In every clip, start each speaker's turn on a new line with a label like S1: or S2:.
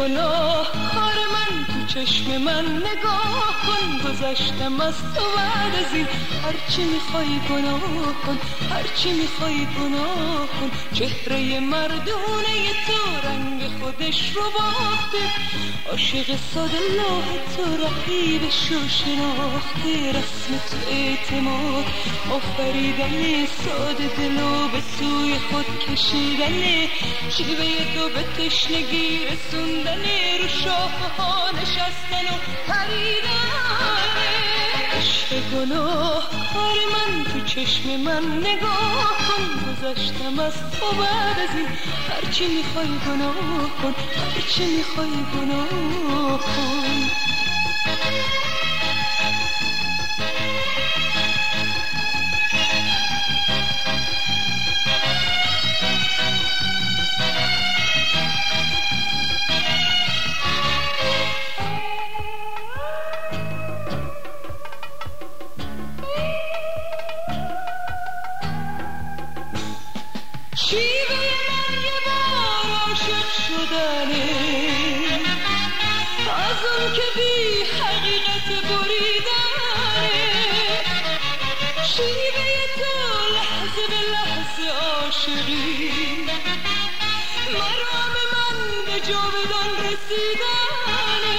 S1: گناه کار من، تو چشم من نگاه کن. گذشتم از تو بعد از این، هرچی میخوای گناه کن، هرچی میخوای گناه کن. چهره مردونه تو رنگ خودش رو باخته، عاشق ساده لوح تو رقیبش رو شناخته. رسم تو اعتماد آفریدن، ساده دلو به سوی خود کشیدن. شیوه تو به تشنگی رسوندن، رو شاخه ها نشستن و پریدن. عشق گناه کار من، تو چشم من نگاه کن. گذشتم از تو بعد از این، هرچی میخوای گناه کن، هرچی میخوای گناه کن. شیوه من یه بار عاشق شدنه، از اون که بی حقیقت بریدنه. شیوه تو لحظه به لحظه عاشقی، مرام من به جاودان رسیدنه.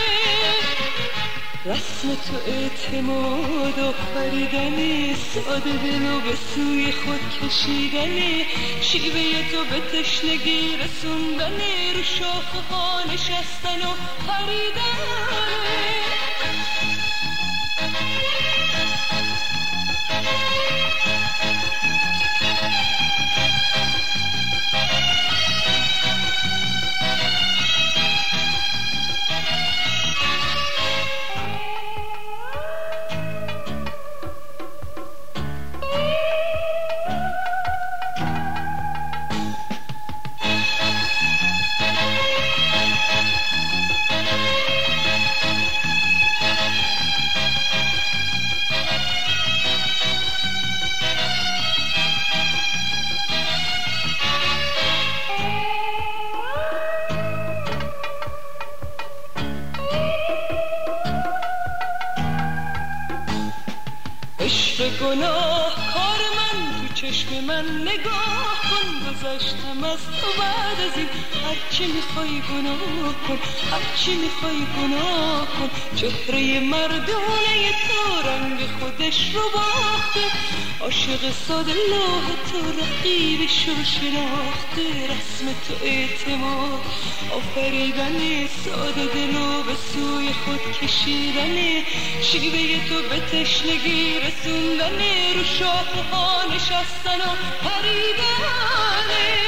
S1: رسم تو اعتماد آفریدن، ساده دلو به سوی خود کشیدن. شیوه تو به تشنگی رسوندن، رو شاخه ها نشستن و پریدن. عشق گناه کار من، تو چشم من نگاه کن. گذشتم از تو بعد از این، هرچی میخوای گناه کن، هرچی میخوای گناه کن. چهره مردونه تو رنگ خودش رو باخته، عاشق ساده لوح تو رقیبش رو شناخته. رسم تو اعتماد آفریدن، ساده دلو به سوی خود کشیدن. شیوه تو به تشنگی رسوندن، رو شاخه ها نشستن و پریدن.